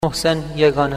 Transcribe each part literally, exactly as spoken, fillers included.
محسن یگانه.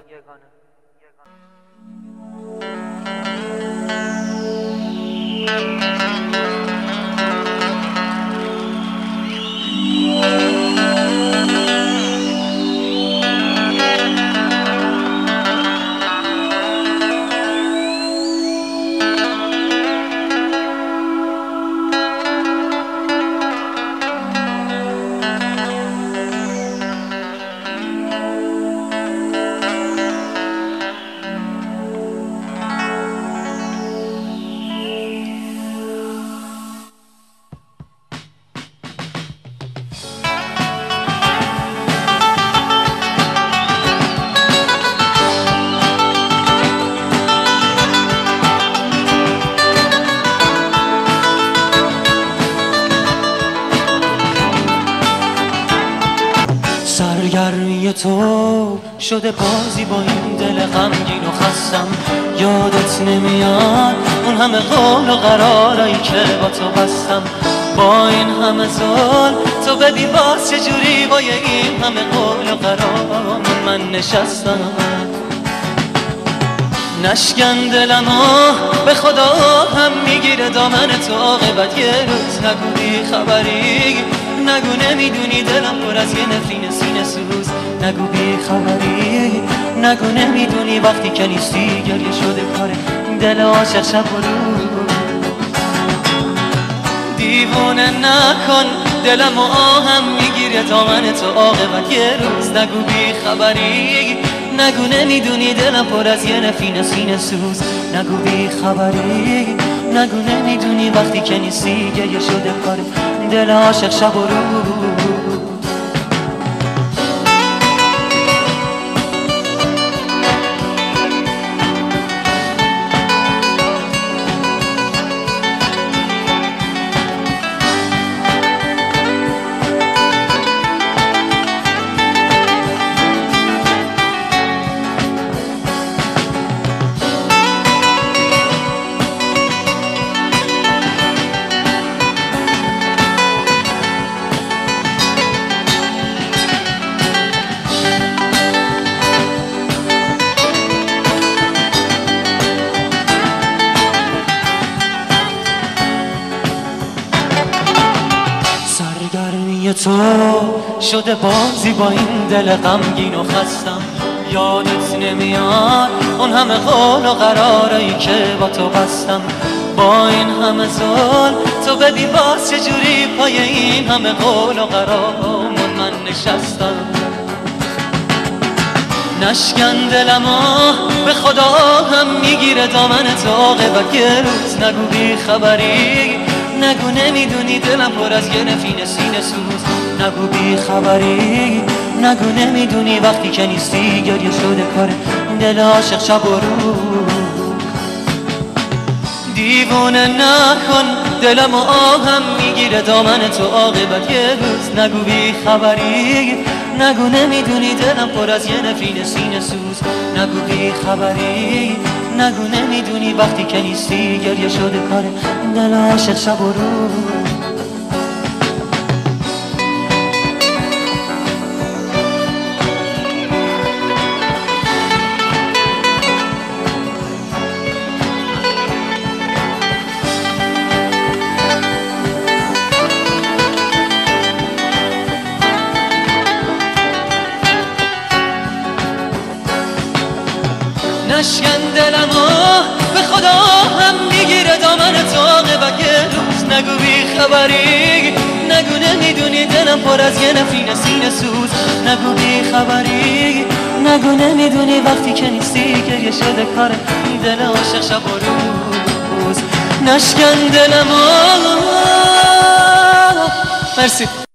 سرگرمی تو شده بازی با این دل غمگین و خستم. یادت نمیاد اون همه قول و قرارایی که با تو بستم. با این همه ظلم تو ببین باز چجوری با این همه قول و قرار من نشستم. نشکن دلمو به خدا هم میگیره دامن تو عاقبت یه روز نگو بی خبری. نگو نمیدونی دلم پر از یه نفرین سینه سوز. نگو بی خبری نگو نمیدونی وقتی که نیستی گریه شده کاره دل عاشق شب و روز. دیوونه نکن دلمو آهم میگیره دامن تو عاقبت یه روز نگو بی خبری. نگو نمیدونی دلم پر از یه نفرین سینه سوز. نگو بی خبری نگو نمیدونی وقتی که نیستی گریه شده کاره دل عاشق شب و روز. سرگرمی تو شده بازی با این دل غمگین و خستم. یادت نمیاد اون همه قول و قرارایی که با تو بستم. با این همه ظلم تو ببین باز چجوری پای این همه قول و قرارمون من نشستم. نشکن دلمو به خدا هم میگیره دامن تو عاقبت یه روز نگو بی خبری. نگو نمیدونی دلم پر از یه نفرین سینه سوز. نگو بی خبری نگو نمیدونی وقتی که نیستی گریه شده کاره دل عاشق شب و روز. دیوونه نکن دلمو آهم میگیره دامن تو عاقبت یه روز نگو بی خبری. نگو نمیدونی دلم پر از یه نفرین سینه سوز. نگو بی خبری نگو نمیدونی وقتی که نیستی گریه شده کاره دل عاشق شب و روز. نشکن دلمو به خدا هم میگیره دامن تو عاقبت یه روز نگو بی خبری. نگو نمیدونی دلم پر از یه نفرین سینه سوز. نگو بی خبری نگو نمیدونی وقتی که نیستی گریه شده کاره دل عاشق شب و روز. نشکن دلمو. مرسی.